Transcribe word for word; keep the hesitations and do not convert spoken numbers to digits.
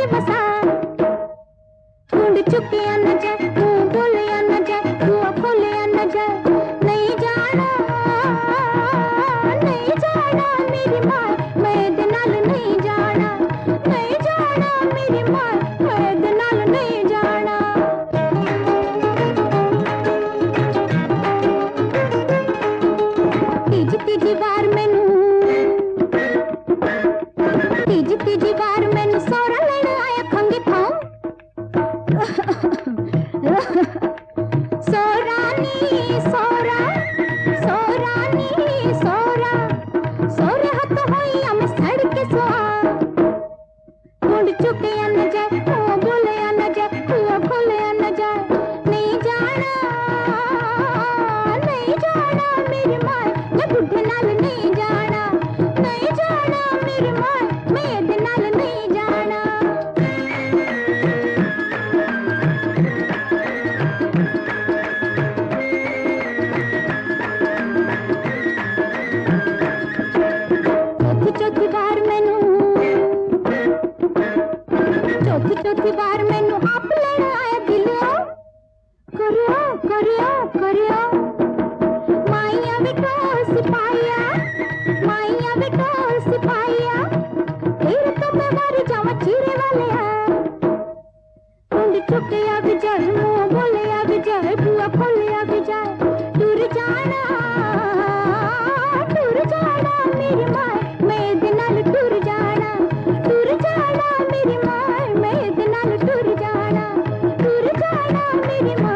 मेरी बसा। ढूंढ चुके न जाए, मुंह बोले न जाए, हुआ खोले न जाए, नहीं जाना नहीं जाना मेरी माँ, मैं दे नाल नहीं जाना, नहीं जाना मेरी माँ, मैं दे नाल नहीं जाना। तीजी तीजी बार मैनू तीजी तीजी बार मैनू सौरा लेने आया खंगे थाओ। सोरानी सोरा सोरानी सोरा सोरे हाथ होई हम सड़के सोआ। ढूंढ चुके न जाए, मुंह बोले न जाए, हुआ खोले न जाए, नहीं जाना नहीं जाना मेरी माँ, मैं बुढ़े नाल नहीं जाना, नहीं जाना मेरी माँ, मैं एदे नाल नहीं जाना। चौथी चौथी बार मैनू चौथी चौथी बार मैनू आप लेने आया दिलियो। करियो करियो करियो माइया बेटो सिपाहिया, माइया बेटो सिपाहिया, फिर तो मैं मर जावा चीरे वाले हैं। ढूंढ चुके अब जाए, मुंह बोले अब जाए, बुआ खोले अब जाए, दूर जाना दूर जाना मेरी माँ, मैं दे नाल दूर जाना, दूर जाना मेरी माँ, मैं दे नाल दूर जाना, दूर जाना मेरी माँ।